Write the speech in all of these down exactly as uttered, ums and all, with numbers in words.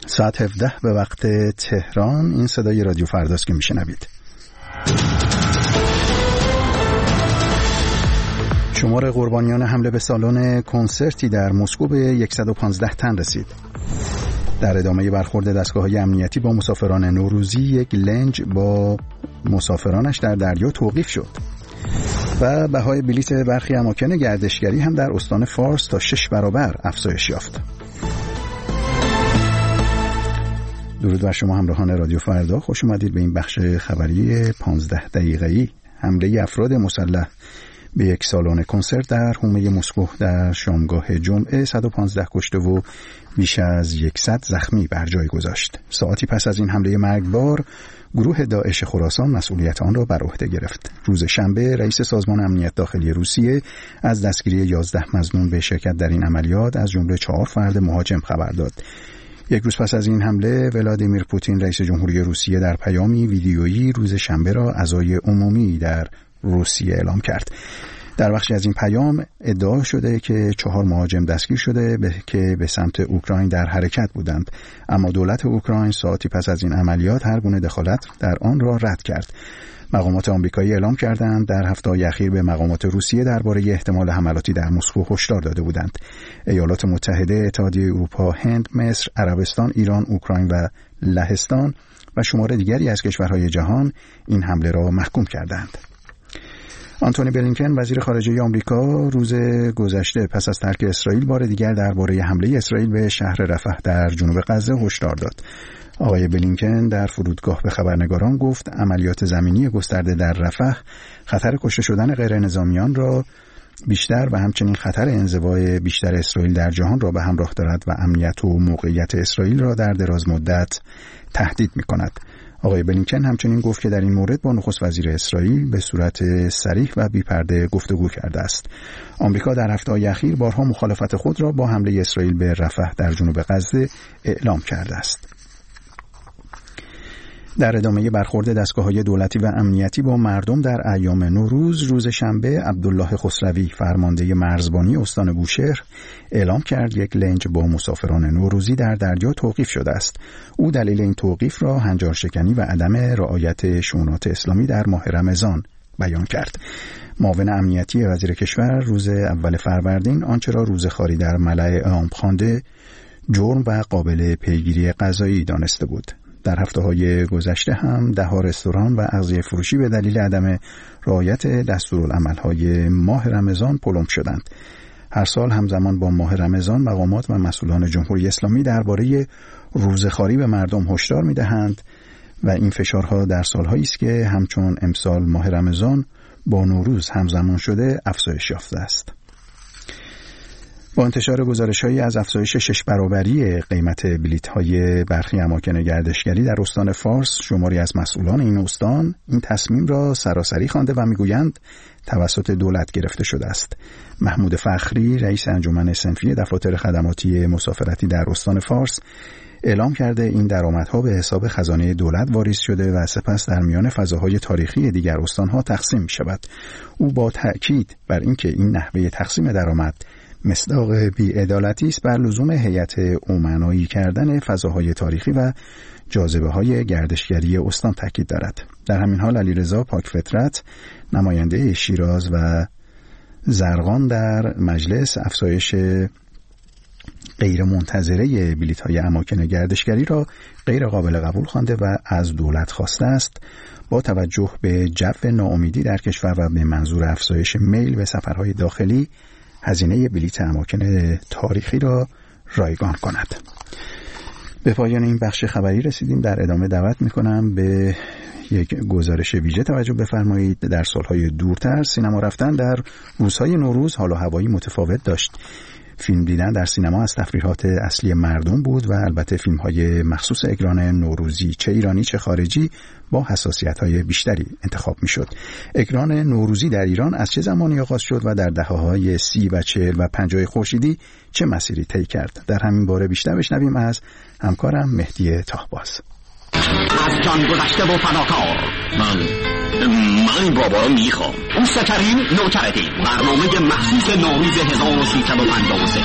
ساعت هفده به وقت تهران. این صدای رادیو فرداست که میشنوید. شمار قربانیان حمله به سالن کنسرتی در مسکو به صد و پانزده تن رسید. در ادامه برخورد دستگاه‌های امنیتی با مسافران نوروزی، یک لنج با مسافرانش در دریا توقیف شد. و بهای بلیت برخی اماکن گردشگری هم در استان فارس تا شش برابر افزایش یافت. درود بر شما همراهان رادیو فردا، خوش اومدید به این بخش خبری پانزده دقیقه‌ای. حمله افراد مسلح به یک سالن کنسرت در حومه مسکو در شامگاه جمعه صد و پانزده کشته و بیش از صد زخمی بر جای گذاشت. ساعتی پس از این حمله مرگبار، گروه داعش خراسان مسئولیت آن را بر عهده گرفت. روز شنبه رئیس سازمان امنیت داخلی روسیه از دستگیری یازده مظنون به شرکت در این عملیات از جمله چهار فرد مهاجم خبر داد. یک روز پس از این حمله، ولادیمیر پوتین رئیس جمهوری روسیه در پیامی ویدیویی روز شنبه را عزای عمومی در روسیه اعلام کرد. در بخشی از این پیام ادعا شده که چهار مهاجم دستگیر شده به که به سمت اوکراین در حرکت بودند، اما دولت اوکراین ساعتی پس از این عملیات هر گونه دخالت در آن را رد کرد. مقامات آمریکایی اعلام کردند در هفته‌های اخیر به مقامات روسیه درباره احتمال حملاتی در مسکو هشدار داده بودند. ایالات متحده، اتحادیه اروپا، هند، مصر، عربستان، ایران، اوکراین و لهستان و شمار دیگری از کشورهای جهان این حمله را محکوم کردند. آنتونی بلینکن وزیر خارجه آمریکا روز گذشته پس از ترک اسرائیل بار دیگر درباره حمله اسرائیل به شهر رفح در جنوب غزه هشدار داد. آقای بلینکن در فرودگاه به خبرنگاران گفت عملیات زمینی گسترده در رفح خطر کشته شدن غیر نظامیان را بیشتر و همچنین خطر انزوای بیشتر اسرائیل در جهان را به همراه دارد و امنیت و موقعیت اسرائیل را در دراز مدت تهدید می کند. آقای بلینکن همچنین گفت که در این مورد با نخست وزیر اسرائیل به صورت صریح و بی‌پرده گفتگو کرده است. آمریکا در هفته‌های اخیر بارها مخالفت خود را با حمله اسرائیل به رفح در جنوب غزه اعلام کرده است. در ادامه برخورد دستگاه‌های دولتی و امنیتی با مردم در ایام نوروز، روز شنبه عبدالله خسروی فرمانده مرزبانی استان بوشهر اعلام کرد یک لنج با مسافران نوروزی در دریا توقیف شده است. او دلیل این توقیف را هنجارشکنی و عدم رعایت شؤونات اسلامی در ماه رمضان بیان کرد. معاون امنیتی وزیر کشور روز اول فروردین آنچه را روزخواری در ملأ عام خوانده جرم و قابل پیگیری قضایی دانسته بود. در هفته‌های گذشته هم ده‌ها رستوران و اغذیه فروشی به دلیل عدم رعایت دستورالعمل‌های ماه رمضان پلم شدند. هر سال همزمان با ماه رمضان مقامات و مسئولان جمهوری اسلامی درباره روزخواری به مردم هشدار می‌دهند و این فشارها در سال‌هایی است که همچون امسال ماه رمضان با نوروز همزمان شده افزایش یافته است. با انتشار گزارش‌هایی از افزایش شش برابری قیمت بلیط‌های برخی اماکن گردشگری در استان فارس، شماری از مسئولان این استان این تصمیم را سراسری خوانده و می‌گویند توسط دولت گرفته شده است. محمود فخری، رئیس انجمن صنفی دفاتر خدماتی مسافرتی در استان فارس، اعلام کرده این درآمدها به حساب خزانه دولت واریز شده و سپس در میان فضاهای تاریخی دیگر استان‌ها تقسیم می‌شود. او با تأکید بر اینکه این نحوه تقسیم درآمد مصداق بی‌عدالتی است، بر لزوم هیئت امنایی کردن فضاهای تاریخی و جاذبه‌های گردشگری استان تاکید دارد. در همین حال علیرضا پاکفطرت، نماینده شیراز و زرقان، در مجلس افزایش غیر منتظره بلیط‌های اماکن گردشگری را غیر قابل قبول خوانده و از دولت خواسته است با توجه به جو ناامیدی در کشور و به منظور افزایش میل به سفرهای داخلی هزینه بلیط اماکن تاریخی را رایگان کند. به پایان این بخش خبری رسیدیم. در ادامه دعوت می‌کنم به یک گزارش ویژه توجه بفرمایید. در سالهای دورتر سینما رفتن در روزهای نوروز حال و هوایی متفاوت داشت. فیلم دیدن در سینما از تفریحات اصلی مردم بود و البته فیلم‌های مخصوص اکران نوروزی چه ایرانی چه خارجی با حساسیت‌های بیشتری انتخاب می‌شد. اکران نوروزی در ایران از چه زمانی آغاز شد و در دهه‌های سی و چهل و پنجاه خورشیدی چه مسیری طی کرد؟ در همین باره بیشتر بشنویم از همکارم مهدی طاهباز. از جان گذشته و فداکار من من بابا رو میخوام. مستقیم نوکردی برنامه مخصوص نوروز هزار و سیصد و پنجاه و سه.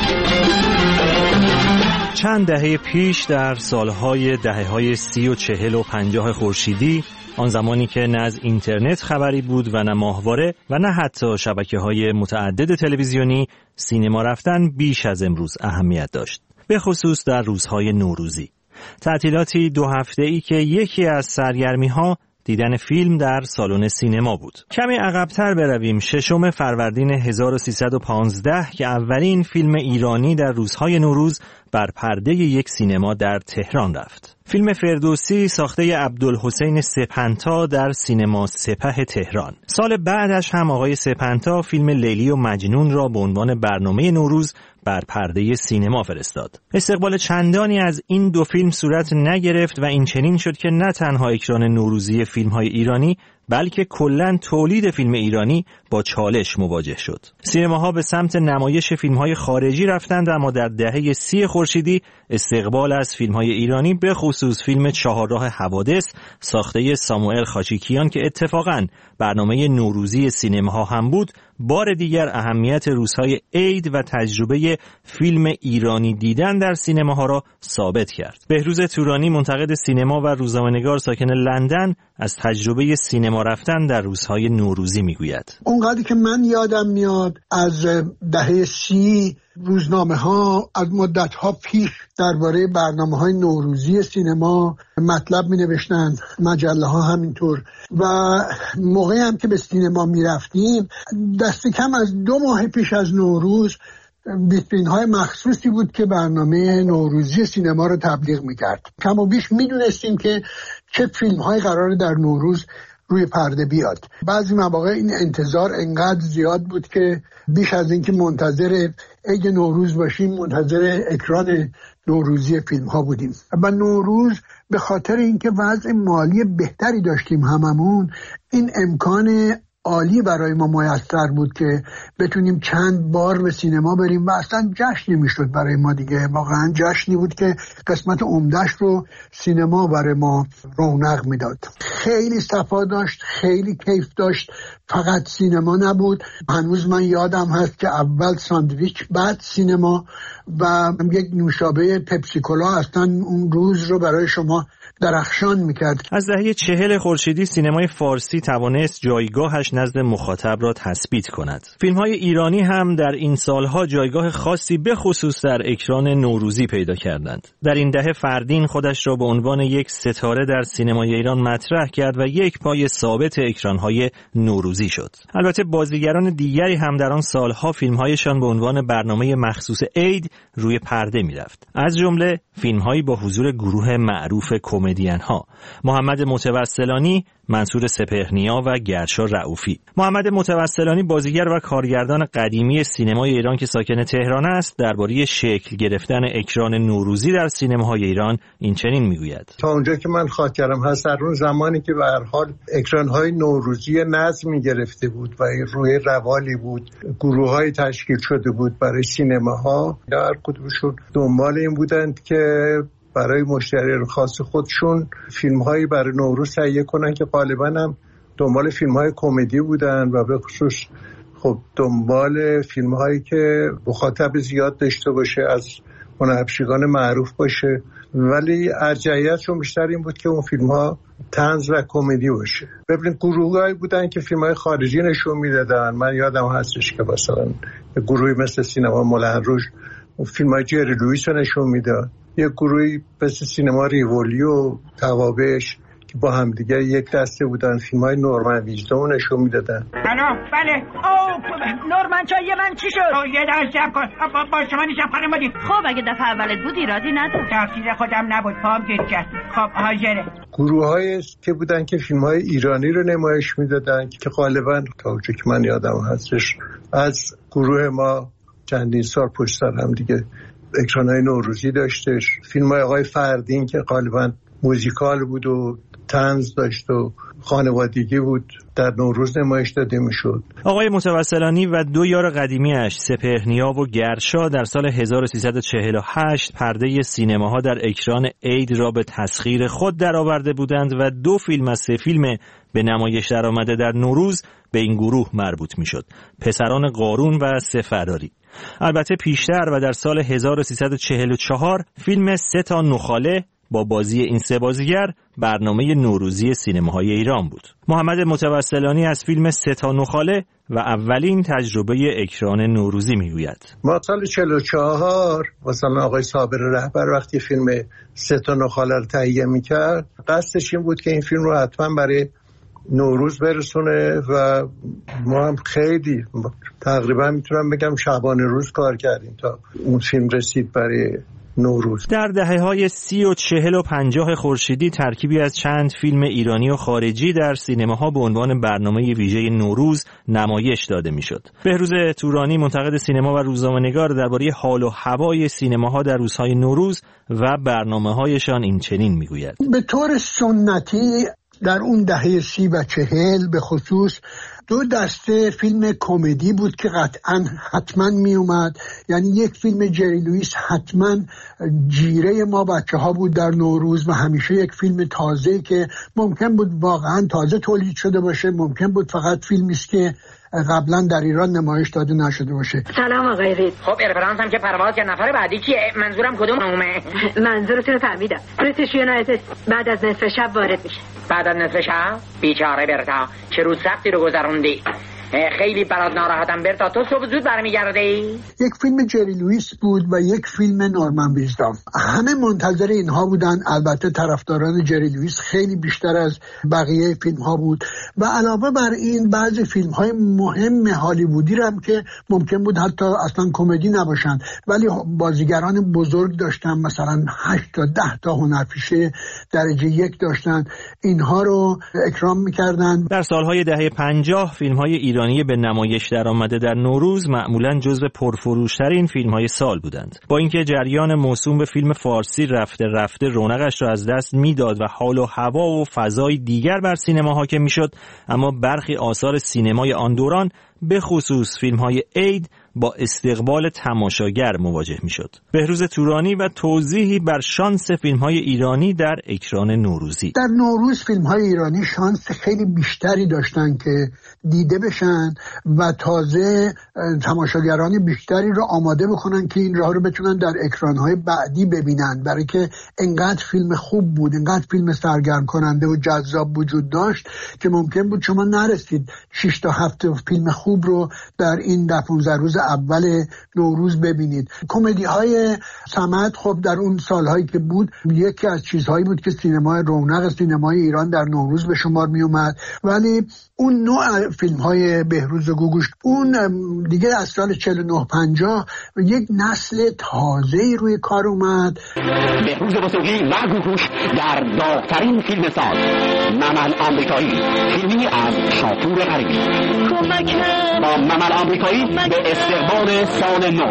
چند دهه پیش در سالهای دهه‌های سی و چهل و پنجاه خورشیدی، آن زمانی که نه از اینترنت خبری بود و نه ماهواره و نه حتی شبکه‌های متعدد تلویزیونی، سینما رفتن بیش از امروز اهمیت داشت، به خصوص در روزهای نوروزی. تعطیلاتی دو هفته‌ای که یکی از سرگرمی‌ها دیدن فیلم در سالن سینما بود. کمی عقب‌تر برویم، ششم فروردین هزار و سیصد و پانزده که اولین فیلم ایرانی در روزهای نوروز بر پرده یک سینما در تهران رفت. فیلم فردوسی ساخته عبدالحسین سپنتا در سینما سپه تهران. سال بعدش هم آقای سپنتا فیلم لیلی و مجنون را به عنوان برنامه نوروز بر پرده سینما فرستاد. استقبال چندانی از این دو فیلم صورت نگرفت و این چنین شد که نه تنها اکران نوروزی فیلم‌های ایرانی بلکه کلاً تولید فیلم ایرانی با چالش مواجه شد. سینماها به سمت نمایش فیلم‌های خارجی رفتند، اما در دهه سی خورشیدی استقبال از فیلم‌های ایرانی به خصوص فیلم چهارراه حوادث ساخته ساموئل خاچیکیان که اتفاقاً برنامه نوروزی سینماها هم بود، بار دیگر اهمیت روزهای عید و تجربه فیلم ایرانی دیدن در سینماها را ثابت کرد. بهروز تورانی، منتقد سینما و روزنامه‌نگار ساکن لندن، از تجربه سینما رفتن در روزهای نوروزی میگوید. اونقدری که من یادم میاد از دهه سی روزنامه ها از مدت ها پیش درباره برنامه های نوروزی سینما مطلب می نوشتن، مجله ها همینطور، و موقعی هم که به سینما می رفتیم دست کم از دو ماه پیش از نوروز ویترین های مخصوصی بود که برنامه نوروزی سینما رو تبلیغ می کرد. کم و بیش می دونستیم که چه فیلم های قراره در نوروز روی پرده بیاد. بعضی مواقع این انتظار انقدر زیاد بود که بیش از اینکه منتظر عید نوروز باشیم منتظر اکران نوروزی فیلم ها بودیم. و نوروز به خاطر اینکه وضع مالی بهتری داشتیم هممون، این امکان عالی برای ما میسر بود که بتونیم چند بار به سینما بریم و اصلا جشنی میشد برای ما دیگه. واقعا جشنی بود که قسمت عمده‌اش رو سینما برای ما رونق میداد. خیلی صفا داشت، خیلی کیف داشت. فقط سینما نبود، هنوز من یادم هست که اول ساندویچ بعد سینما و یک نوشابه پپسی کولا اصلا اون روز رو برای شما درخشان میکرد. از دهه چهل خورشیدی سینمای فارسی توانست جایگاهش نزد مخاطب را تثبیت کند. فیلم‌های ایرانی هم در این سالها جایگاه خاصی به خصوص در اکران نوروزی پیدا کردند. در این دهه فردین خودش را به عنوان یک ستاره در سینمای ایران مطرح کرد و یک پای ثابت اکران‌های نوروزی شد. البته بازیگران دیگری هم در آن سالها فیلم‌هایشان به عنوان برنامه مخصوص عید روی پرده می‌رفت. از جمله فیلم‌هایی با حضور گروه معروف کمدین‌ها محمد متوسلانی، منصور سپهرنیا و گرشا رؤوفی. محمد متوسلانی بازیگر و کارگردان قدیمی سینمای ایران که ساکن تهران است، درباره شکل گرفتن اکران نوروزی در سینماهای ایران این چنین میگوید: تا اونجا که من خاطرم هست، در اون زمانی که به هر حال اکران‌های نوروزی نظمی گرفته بود و روی روالی بود، گروه‌های تشکیل شده بود برای سینماها، هر کدومشون دنبال این بودند که برای مشتری خاص خودشون فیلم‌هایی برای نوروز تهیه کنن که غالباً هم دنبال فیلم‌های کمدی بودن و به خصوص خب دنبال فیلم‌هایی که مخاطب زیاد داشته باشه، از هنرپیشگان معروف باشه، ولی ارجحیتشون بیشتر این بود که اون فیلم‌ها طنز و کمدی باشه. ببینید گروه‌هایی بودن که فیلم‌های خارجی نشون میدادن. من یادم هستش که مثلا گروهی مثل سینما مولن روژ فیلم‌های جری لوئیس رو نشون میداد. یک گروهی مثل سینما ریولی و توابعش که با هم دیگه یک دسته بودن، فیلم‌های نورمن ویژدون نشون میدادن. الو بله. اوه نورمن چای من چی شد؟ تو یه دست جمع کن. با, با شما نیشم خانم بودی. خب اگه دفعه اولت بود ایرادی نداره. تقصیر خودم نبود، پام گیت کرد. خب حاضره. گروه‌هایی که بودن که فیلم‌های ایرانی رو نمایش میدادن که غالباً تا اونجا که من یادم هستش از گروه ما چندین سال پشت سر هم دیگه اکران‌های نوروزی داشتش. فیلم‌های آقای فردین که غالباً موزیکال بود و طنز داشت و خانوادگی بود، در نوروز نمایش داده میشد. آقای متوسلانی و دو یار قدیمیش سپهرنیا و گرشا در سال هزار و سیصد و چهل و هشت پرده سینماها در اکران عید را به تسخیر خود درآورده بودند و دو فیلم از سه فیلم به نمایش درآمده در نوروز به این گروه مربوط میشد: پسران قارون و سه فراری. البته پیشتر و در سال هزار و سیصد و چهل و چهار فیلم سه تا نخاله با بازی این سه بازیگر برنامه نوروزی سینماهای ایران بود. محمد متوسلانی از فیلم سه تا نخاله و اولین تجربه اکران نوروزی میگوید: ما سال چهل و چهار مثلا آقای صابر رهبر وقتی فیلم سه تا نخاله رو تهیه میکرد، قصدش این بود که این فیلم رو حتما برای نوروز برسونه و ما هم خیلی تقریبا میتونم بگم شبانه روز کار کردیم تا اون فیلم رسید برای نوروز. در دهه‌های سی و چهل و پنجاه خورشیدی ترکیبی از چند فیلم ایرانی و خارجی در سینماها به عنوان برنامه ویژه نوروز نمایش داده میشد. بهروز تورانی منتقد سینما و روزنامه‌نگار درباره حال و هوای سینماها در روزهای نوروز و برنامه‌هایشان این چنین میگوید: به طور سنتی در اون دهه سی و چهل به خصوص دو دسته فیلم کمدی بود که قطعا حتما می اومد. یعنی یک فیلم جری لوئیس حتما جیره ما بچه ها بود در نوروز و همیشه یک فیلم تازه که ممکن بود واقعا تازه تولید شده باشه، ممکن بود فقط فیلمی است که قبلا در ایران نمایش داده نشده باشه. سلام آقای رید. خب ارفرانس هم که پرواز که نفر بعدی کیه؟ منظورم کدوم نومه؟ منظورتون رو فهمیدم. بریتیش یونایتد بعد از نصف شب وارد میشه. بعد از نصف شب؟ بیچاره برتا، چه روز سختی رو گذروندی. خیلی برات ناراحتم برتا، تو صبح زود برمیگردی؟ یک فیلم جری لوئیس بود و یک فیلم نورمن ویزدام. همه منتظر اینها بودن. البته طرفداران جری لوئیس خیلی بیشتر از بقیه فیلم ها بود و علاوه بر این بعضی فیلم های مهم هالیوودی رو هم که ممکن بود حتی اصلا کمدی نباشن ولی بازیگران بزرگ داشتن، مثلا هشت تا ده تا هنرپیشه درجه یک داشتن، اینها رو اکرام میکردن. در سالهای دهه پنجاه فیلم های ایرانی به نمایش درآمده در نوروز معمولاً جزو پرفروشترین فیلم‌های سال بودند. با اینکه جریان موسوم به فیلم فارسی رفته رفته رونقش را از دست میداد و حال و هوا و فضای دیگر بر سینما حاکم میشد، اما برخی آثار سینمای آن دوران به خصوص فیلم‌های عید با استقبال تماشاگر مواجه میشد. بهروز تورانی و توضیحی بر شانس فیلم‌های ایرانی در اکران نوروزی. در نوروز فیلم‌های ایرانی شانس خیلی بیشتری داشتن که دیده بشن و تازه تماشاگران بیشتری رو آماده بکنن که این راه رو بتونن در اکران‌های بعدی ببینن، برای که انقدر فیلم خوب بود، انقدر فیلم سرگرم کننده و جذاب وجود داشت که ممکن بود شما نرسید شش تا هفت فیلم خوب رو در این ده پانزده روز اول نوروز ببینید. کمدی های صمد خب در اون سالهایی که بود یکی از چیزهایی بود که سینمای رونق سینمای ایران در نوروز به شمار می اومد، ولی اون نوع فیلم های بهروز گوگوش اون دیگه از سال چهل و نه پنجاه یک نسل تازه‌ای روی کار اومد. بهروز بزرگی و گوگوش در داغ‌ترین فیلم سال، ممل آمریکایی، فیلمی از شاپور غریبی. با ممل آمریکایی به استقبال سال نو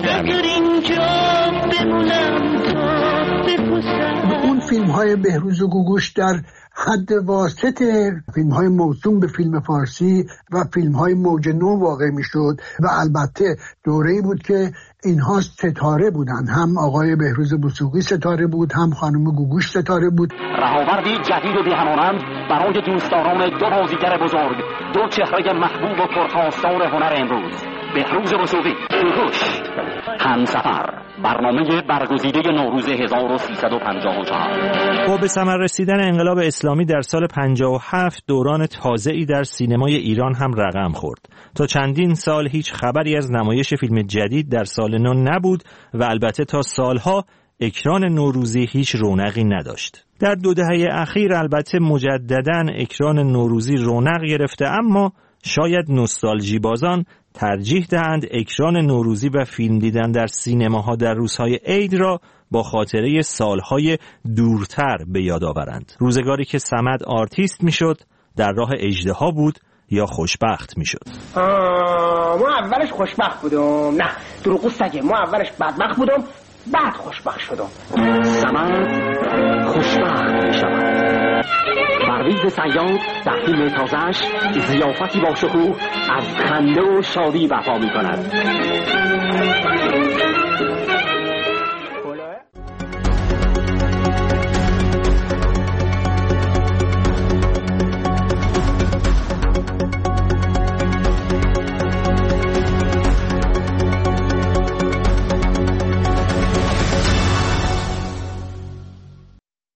اون فیلم های بهروز گوگوش در حد واسط فیلم های موسوم به فیلم فارسی و فیلم های موج نو واقع می شد و البته دوره‌ای بود که اینها ستاره بودن. هم آقای بهروز بوسوقی ستاره بود، هم خانم گوگوش ستاره بود. رهاوردی جدید و بی‌همانند برای دوستداران دو بازیگر بزرگ، دو چهره محبوب و پرخواستار هنر امروز، بهروز بوسوقی، گوگوش. همسفر، برنامه برگزیده نوروز هزار و سیصد و پنجاه و چهار. با به ثمر رسیدن انقلاب اسلامی در سال پنجاه و هفت دوران تازه‌ای در سینمای ایران هم رقم خورد. تا چندین سال هیچ خبری از نمایش فیلم جدید در سال نو نبود و البته تا سالها اکران نوروزی هیچ رونقی نداشت. در دو دهه اخیر البته مجدداً اکران نوروزی رونق گرفته، اما شاید نوستالژی بازان ترجیح دهند اکران نوروزی و فیلم دیدن در سینماها در روزهای عید را با خاطره سالهای دورتر به یاد آورند. روزگاری که صمد آرتیست میشد، در راه اژدها بود یا خوشبخت میشد. ما اولش خوشبخت بودم. نه دروغ سگه، ما اولش بدبخت بودم بعد خوشبخت شدم. صمد خوشبخت میشود. فروید صیاد در فیلم تازه‌اش ضیافتی با شکوه از خنده و شادی برپا می‌کند.